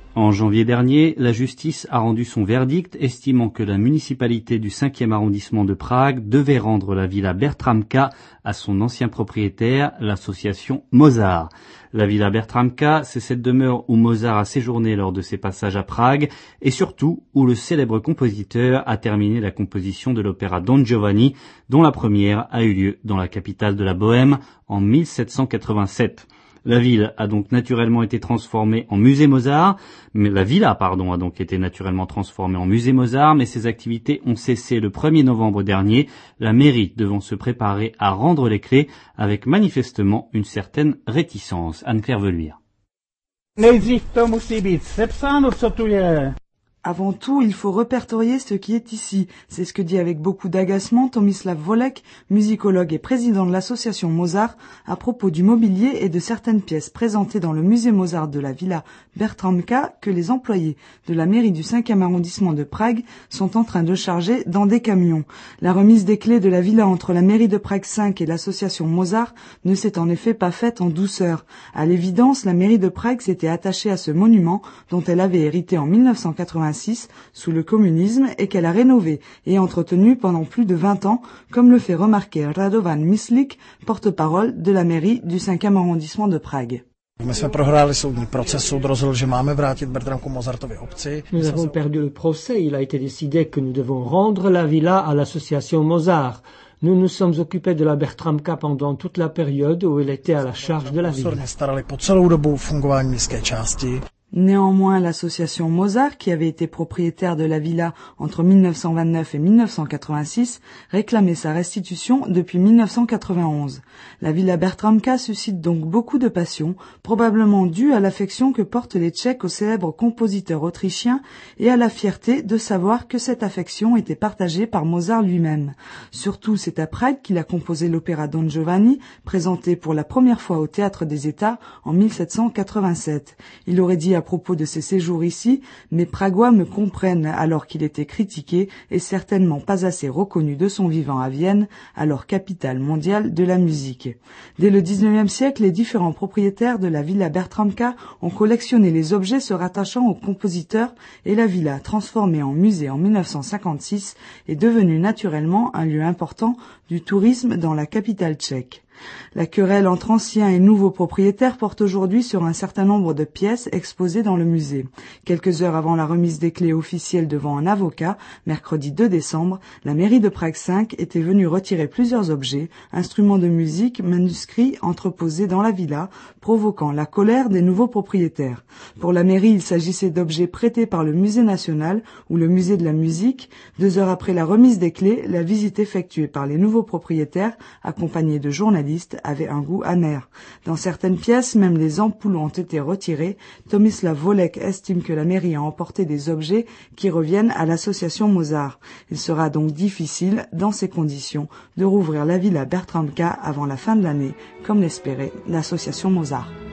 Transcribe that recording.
En janvier dernier, la justice a rendu son verdict estimant que la municipalité du 5e arrondissement de Prague devait rendre la villa Bertramka à son ancien propriétaire, l'association Mozart. La villa Bertramka, c'est cette demeure où Mozart a séjourné lors de ses passages à Prague et surtout où le célèbre compositeur a terminé la composition de l'opéra Don Giovanni, dont la première a eu lieu dans la capitale de la Bohême en 1787. La ville a donc naturellement été transformée en musée Mozart, mais la villa, a donc été naturellement transformée en musée Mozart, mais ses activités ont cessé le 1er novembre dernier, la mairie devant se préparer à rendre les clés avec manifestement une certaine réticence. Anne-Claire Veluire. Avant tout, il faut répertorier ce qui est ici. C'est ce que dit avec beaucoup d'agacement Tomislav Volek, musicologue et président de l'association Mozart, à propos du mobilier et de certaines pièces présentées dans le musée Mozart de la villa Bertramka que les employés de la mairie du 5e arrondissement de Prague sont en train de charger dans des camions. La remise des clés de la villa entre la mairie de Prague 5 et l'association Mozart ne s'est en effet pas faite en douceur. À l'évidence, la mairie de Prague s'était attachée à ce monument dont elle avait hérité en 1986 sous le communisme et qu'elle a rénové et entretenu pendant plus de 20 ans, comme le fait remarquer Radovan Myslik, porte-parole de la mairie du 5e arrondissement de Prague. Nous avons perdu le procès. Il a été décidé que nous devons rendre la villa à l'association Mozart. Nous nous sommes occupés de la Bertramka pendant toute la période où elle était à la charge de la ville. Néanmoins, l'association Mozart, qui avait été propriétaire de la villa entre 1929 et 1986, réclamait sa restitution depuis 1991. La villa Bertramka suscite donc beaucoup de passion, probablement due à l'affection que portent les Tchèques au célèbre compositeur autrichien et à la fierté de savoir que cette affection était partagée par Mozart lui-même. Surtout, c'est à Prague qu'il a composé l'opéra Don Giovanni, présenté pour la première fois au Théâtre des États en 1787. Il aurait dit à propos de ses séjours ici, mes Pragois me comprennent, alors qu'il était critiqué et certainement pas assez reconnu de son vivant à Vienne, alors capitale mondiale de la musique. Dès le 19e siècle, les différents propriétaires de la villa Bertramka ont collectionné les objets se rattachant au compositeur et la villa, transformée en musée en 1956, est devenue naturellement un lieu important du tourisme dans la capitale tchèque. La querelle entre anciens et nouveaux propriétaires porte aujourd'hui sur un certain nombre de pièces exposées dans le musée. Quelques heures avant la remise des clés officielles devant un avocat, mercredi 2 décembre, la mairie de Prague 5 était venue retirer plusieurs objets, instruments de musique, manuscrits entreposés dans la villa, provoquant la colère des nouveaux propriétaires. Pour la mairie, il s'agissait d'objets prêtés par le musée national ou le musée de la musique. 2 heures après la remise des clés, la visite effectuée par les nouveaux propriétaires, accompagnés de journalistes, avait un goût amer. Dans certaines pièces, même les ampoules ont été retirées. Tomislav Volek estime que la mairie a emporté des objets qui reviennent à l'association Mozart. Il sera donc difficile, dans ces conditions, de rouvrir la villa Bertramka avant la fin de l'année, comme l'espérait l'association Mozart.